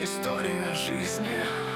История жизни.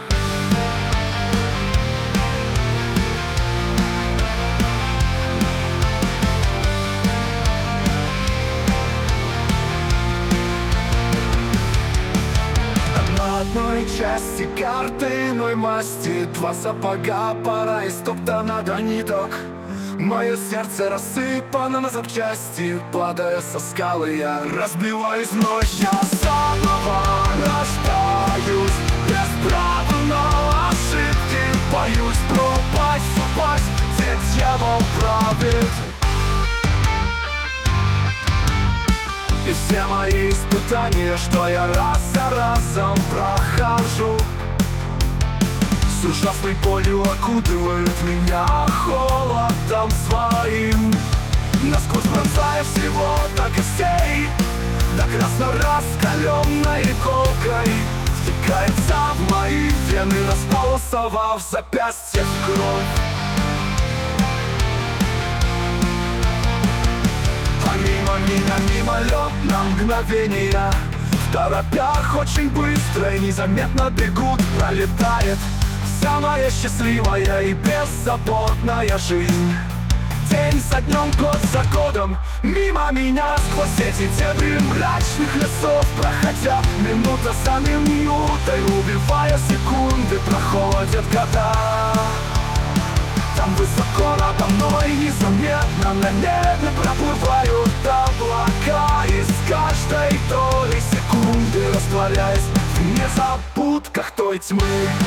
На одной части карты иной масти, два сапога, пара истоптана до ниток. Мое сердце рассыпано на запчасти, падая со скалы, я разбиваюсь вновь. Я заново рождаюсь, без права на ошибки. Боюсь пропасть, упасть, где дьявол правит. И все мои испытания, что я раз за разом прохожу, с ужасной болью окутывают меня холодом своим, насквозь пронзая всего так и сей, до красно раскаленной иголкой втекается в мои вены, располосовав запястье в кровь. А мимо меня мимолет на мгновение, в торопях очень быстро и незаметно бегут, пролетает вся моя счастливая и беззаботная жизнь. День за днем, год за годом, мимо меня сквозь эти дебри мрачных лесов проходя, минута за минутой, убивая секунды, проходят года. Там высоко надо мной незаметно на небе проплывают облака, и с каждой долей секунды растворяясь в незабудках той тьмы.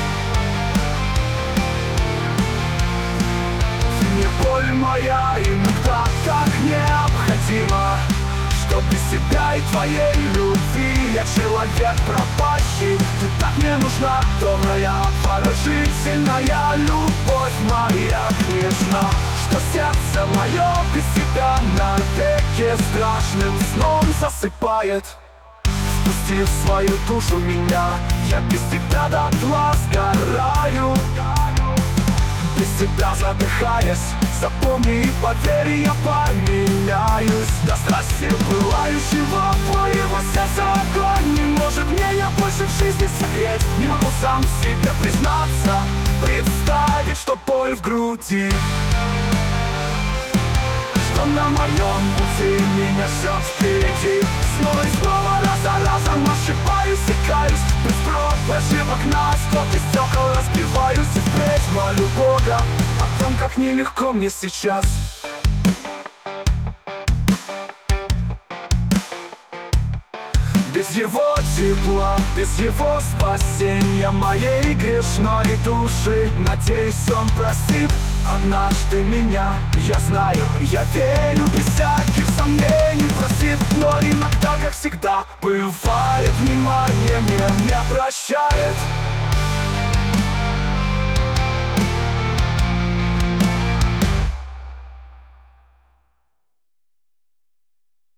Не боль моя иногда так необходима, что без тебя и твоей любви я человек пропащий. Ты так мне нужна, добрая, поражительная любовь моя нежна, что сердце мое без тебя навеки страшным сном засыпает. Впустив в свою душу меня, я без тебя дотла сгораю. Без тебя задыхаясь, запомни и поверь, я поменяюсь. До страсти пылающего твоего сердца огонь не может меня больше в жизни согреть. Не могу сам себе признаться, представить, что боль в груди, что на моем пути меня ждет впереди. Снова и снова, раз за разом ошибаюсь и каюсь, без проб ошибок на скот и стекол разбиваюсь. И впредь молю Бога о том, как нелегко мне сейчас. Без его тепла, без его спасения моей грешной души, надеюсь, он простит однажды меня. Я знаю, я верю, без всяких сомнений простит. Но иногда, как всегда, бывает внимание мне не прощает.